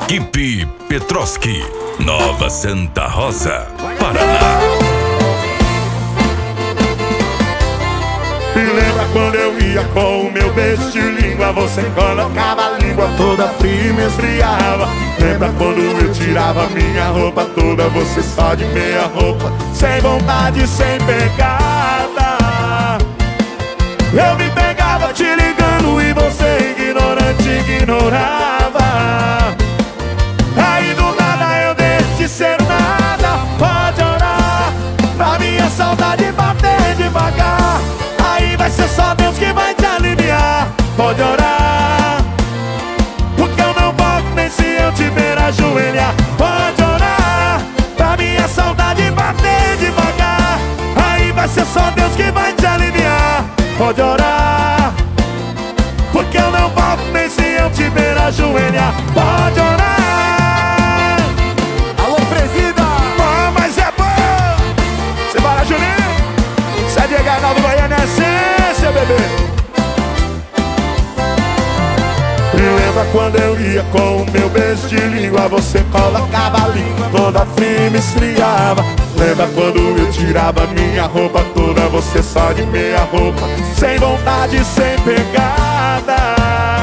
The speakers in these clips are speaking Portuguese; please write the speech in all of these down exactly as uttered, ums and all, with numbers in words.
Equipe Petroski, Nova Santa Rosa, Paraná. E lembra quando eu ia com o meu beijo de língua, você colocava a língua toda fria e me esfriava. Lembra quando eu tirava minha roupa toda, você só de meia roupa, sem vontade, sem pegada. Eu me pegava te ligando e você ignorante ignorava. Aí do nada eu deixo de ser nada. Pode orar pra minha saudade bater devagar. Aí vai ser só Deus que vai te aliviar. Pode orar, porque eu não volto nem se eu te ver ajoelhar. Pode orar pra minha saudade bater devagar. Aí vai ser só Deus que vai te aliviar. Pode orar, porque eu não volto nem se eu te ver ajoelhar. Pode orar. Alô, presida! Oh, mas é bom. Você vai, Juninho? Você é de Nova Goiânia, é essência, bebê. E lembra quando eu ia com o meu beijo de língua, você colocava a língua toda fria e me esfriava. Lembra quando eu tirava minha roupa toda, você só de meia roupa, sem vontade, sem pegada.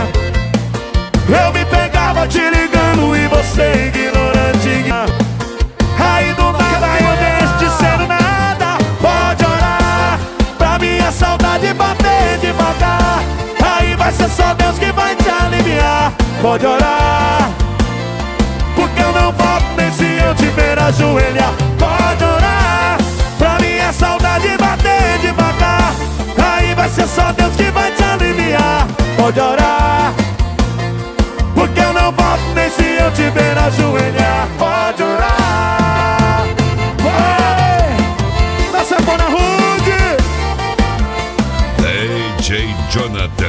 Eu me pegava te ligando e você ignorante. Aí do nada eu deixo de ser nada. Pode orar pra minha saudade bater devagar. Aí vai ser só Deus que vai te aliviar. Pode orar, porque eu não volto nem se eu te ver ajoelhar. Pode orar pra minha saudade bater devagar. Aí vai ser só Deus que vai te aliviar. Pode orar, porque eu não volto nem se eu te ver ajoelhar. Pode orar. Vai, da Safona Rude. D J Jonathan.